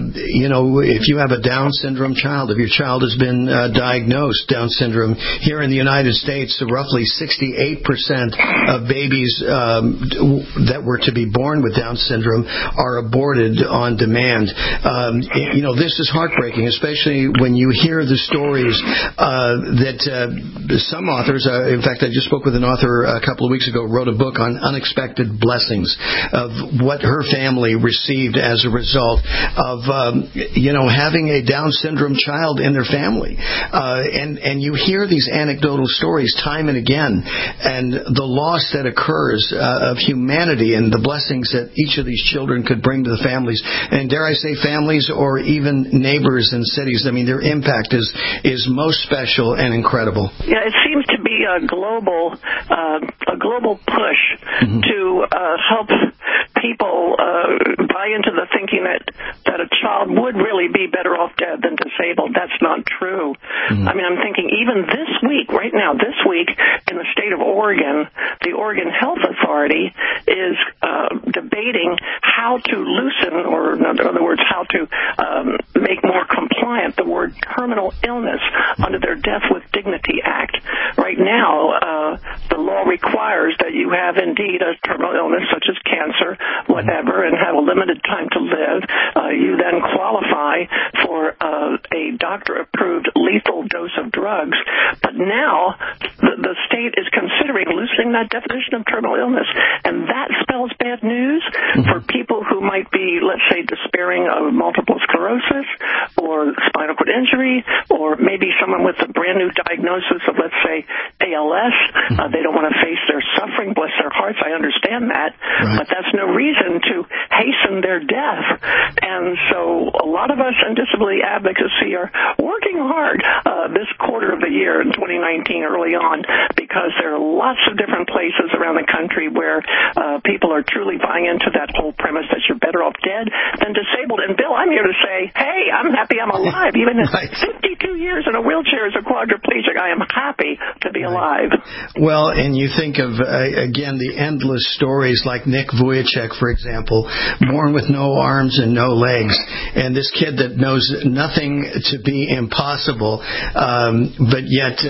if you have a Down syndrome child, if your child has been diagnosed Down syndrome, here in the United States, roughly 68% of babies that were to be born with Down syndrome are aborted on demand. This is heartbreaking, especially when you hear the stories that some authors, in fact, I just spoke with an author a couple of weeks ago, wrote a book on unexpected blessings of what her family received as a result of, having a Down syndrome child in their family. And you hear these anecdotal stories time and again, and the loss that occurs of humanity and the blessings that each of these children could bring to the families, and dare I say families or even neighbors in cities. I mean, their impact is most special and incredible. Yeah, it seems to be a global push to help people buy into the thinking that a child would really be better off dead than disabled. That's not true. I mean, I'm thinking even this week, right now, this week in the state of Oregon, the Oregon Health Authority is debating how to loosen, or in other words, how to make more compliant the word terminal illness under their Death with Dignity Act. Right now, the law requires that you have indeed a terminal illness such as cancer, whatever, and have a limited time to live. You then qualify for a doctor-approved lethal dose of drugs. But now the state is considering loosening that definition of terminal illness, and that spells bad news for people who might be, let's say, despairing of multiple sclerosis or spinal cord injury, or maybe someone with a brand new diagnosis of, let's say, ALS. They don't want to face their suffering, bless their hearts. I understand that, but that's no reason to hasten their death. And so a lot of us in disability advocacy are working hard this quarter of the year in 2019 early on, because there are lots of different places around the country where people are truly buying into that whole premise that you're better off dead than disabled. And Bill, I'm here to say, hey, I'm happy I'm alive. Even at 52 years in a wheelchair as a quadriplegic, I am happy to be alive. Well, and you think of, again, the endless stories like Nick Vujicic, for example, born with no arms and no legs, and this kid that knows nothing to be impossible, but yet,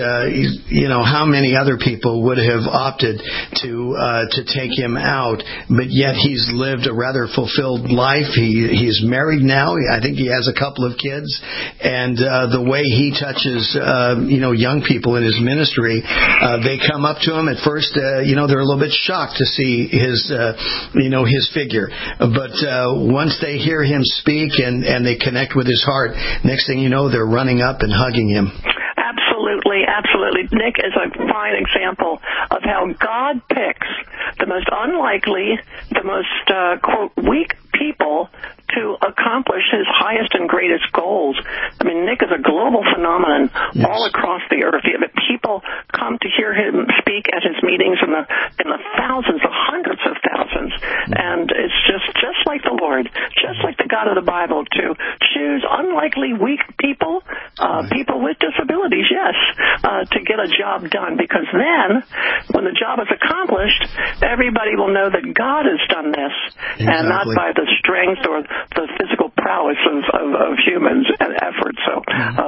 how many other people would have opted to take him out, but yet he's lived a rather fulfilled life. He's married now. I think he has a couple of kids, and the way he touches, young people in his ministry, they come up to him at first, they're a little bit shocked to see his figure, but once they hear him speak and they connect with his heart, next thing you know, they're running up and hugging him. Absolutely. Nick is a fine example of how God picks the most unlikely, the most, quote, weak people to accomplish his highest and greatest goals. I mean, Nick is a global phenomenon all across the earth. People come to hear him speak at his meetings in the thousands, the hundreds of thousands. And it's just like the Lord, just like the God of the Bible, to choose unlikely weak people, people with disabilities, yes, to get a job done. Because then, when the job is accomplished, everybody will know that God has done this, and not by the strength or the physical prowess of humans and effort. So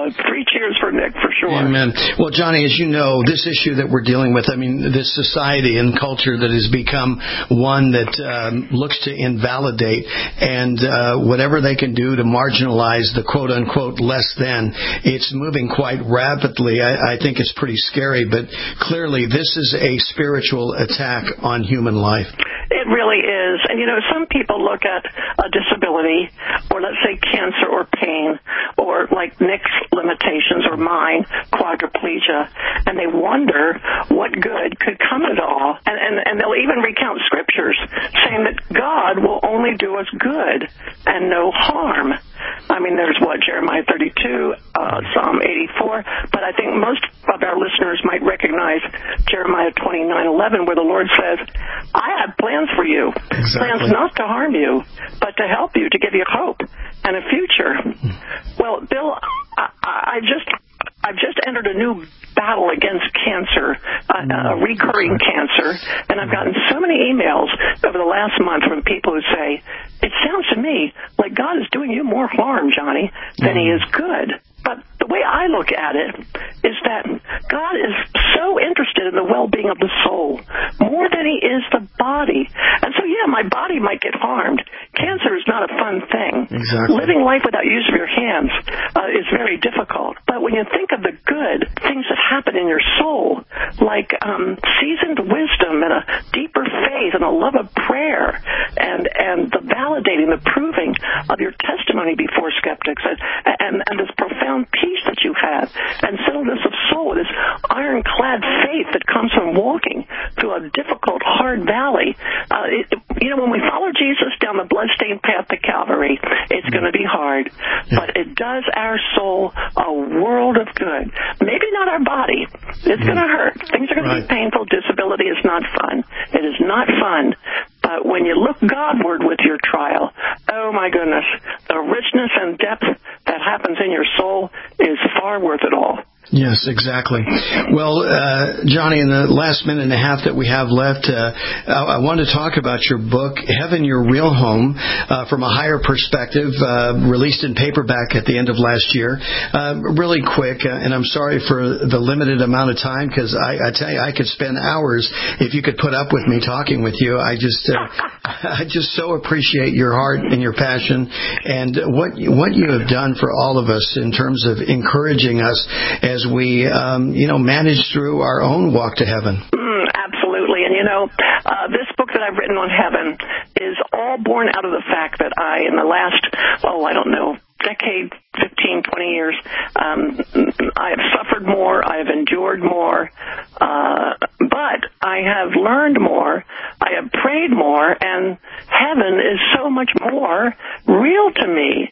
3 cheers for Nick, for sure. Amen. Well, Johnny, as you know, this issue that we're dealing with, I mean, this society and culture that has become one that looks to invalidate and whatever they can do to marginalize the quote-unquote less than, it's moving quite rapidly. I think it's pretty scary, but clearly this is a spiritual attack on human life. It really is. And, some people look at a disability or, let's say, cancer or pain or, like Nick's limitations or mine, quadriplegia, and they wonder what good could come of it all. And they'll even recount scriptures saying that God will only do us good and no harm. I mean, there's Jeremiah 32, Psalm 84, but I think most of our listeners might recognize Jeremiah 29:11, where the Lord says, I have plans for you, plans not to harm you, but to help you, to give you hope and a future. Well, Bill, I've just entered a new battle against cancer, a recurring cancer, and I've gotten so many emails over the last month from people who say, it sounds to me like God is doing you more harm, Johnny, than he is good. But the way I look at it is that God is so interested in the well-being of the soul more than he is the body. And so, yeah, my body might get harmed. Cancer is not a fun thing. Exactly. Living life without use of your hands is very difficult. But when you think of the good things that happen in your soul, like seasoned wisdom and a deeper faith and a love of prayer and the validating, the proving of your testimony before skeptics and this profound peace that you have and settledness of soul, this ironclad faith that comes from walking through a difficult, hard valley. When we follow Jesus down the bloodstained path to Calvary, it's going to be hard, but it does our soul a world of good. Maybe not our body. It's going to hurt. Things are going to be painful. Disability is not fun. It is not fun. But when you look Godward with your trial, oh my goodness, the richness and depth that happens in your soul is far worth it all. Yes, exactly. Well, Johnny, in the last minute and a half that we have left, I want to talk about your book, Heaven, Your Real Home, from a higher perspective, released in paperback at the end of last year. Really quick, and I'm sorry for the limited amount of time, because I tell you, I could spend hours if you could put up with me talking with you. I just so appreciate your heart and your passion and what you have done for all of us in terms of encouraging us as we, manage through our own walk to heaven. Absolutely. And, this book that I've written on heaven is all born out of the fact that in the last, decade, 15, 20 years, I have suffered more, I have endured more, but I have learned more, I have prayed more, and heaven is so much more real to me.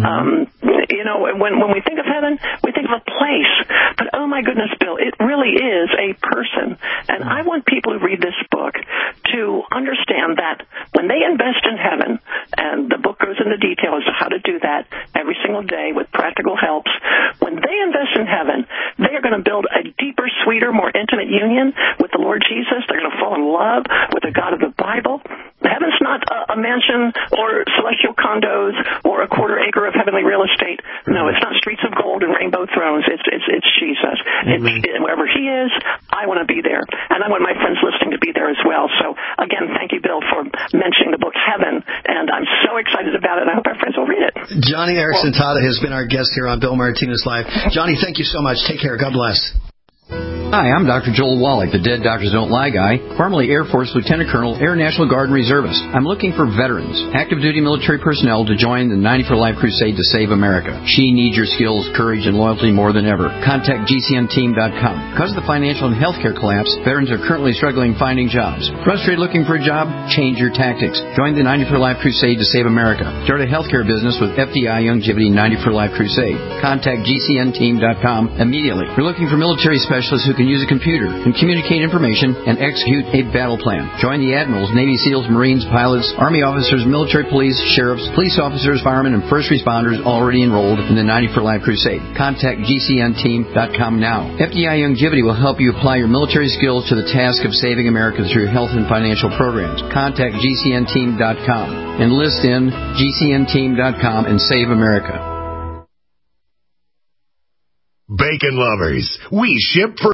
When we think of heaven, we think of a place, but oh my goodness, Bill, it really is a person. And I want people who read this book to understand that when they invest in heaven, and the book goes into detail as to how to do that every single day with practical helps, when they invest in heaven, they are going to build a deeper, sweeter, more intimate union with the Lord Jesus. They're going to fall in love with the God of the Bible. Heaven's not a mansion or celestial condos or a quarter acre of heavenly real estate. No, it's not streets of gold and rainbow thrones. It's Jesus. Wherever he is, I want to be there. And I want my friends listening to be there as well. So, again, thank you, Bill, for mentioning the book Heaven. And I'm so excited about it. I hope our friends will read it. Johnny Erickson Tada has been our guest here on Bill Martinez Live. Johnny, thank you so much. Take care. God bless. Hi, I'm Dr. Joel Wallach, the Dead Doctors Don't Lie guy, formerly Air Force Lieutenant Colonel, Air National Guard Reservist. I'm looking for veterans, active duty military personnel to join the 90 for Life Crusade to save America. She needs your skills, courage, and loyalty more than ever. Contact GCNteam.com. Because of the financial and healthcare collapse, veterans are currently struggling finding jobs. Frustrated looking for a job? Change your tactics. Join the 90 for Life Crusade to save America. Start a healthcare business with FDI Longevity 90 for Life Crusade. Contact GCNteam.com immediately. We're looking for military specialists who can use a computer and communicate information and execute a battle plan. Join the Admirals, Navy SEALs, Marines, pilots, Army officers, military police, sheriffs, police officers, firemen, and first responders already enrolled in the 90 for Life Crusade. Contact GCNteam.com now. FDI Longevity will help you apply your military skills to the task of saving America through health and financial programs. Contact GCNteam.com. Enlist in GCNteam.com and save America. Bacon lovers, we ship for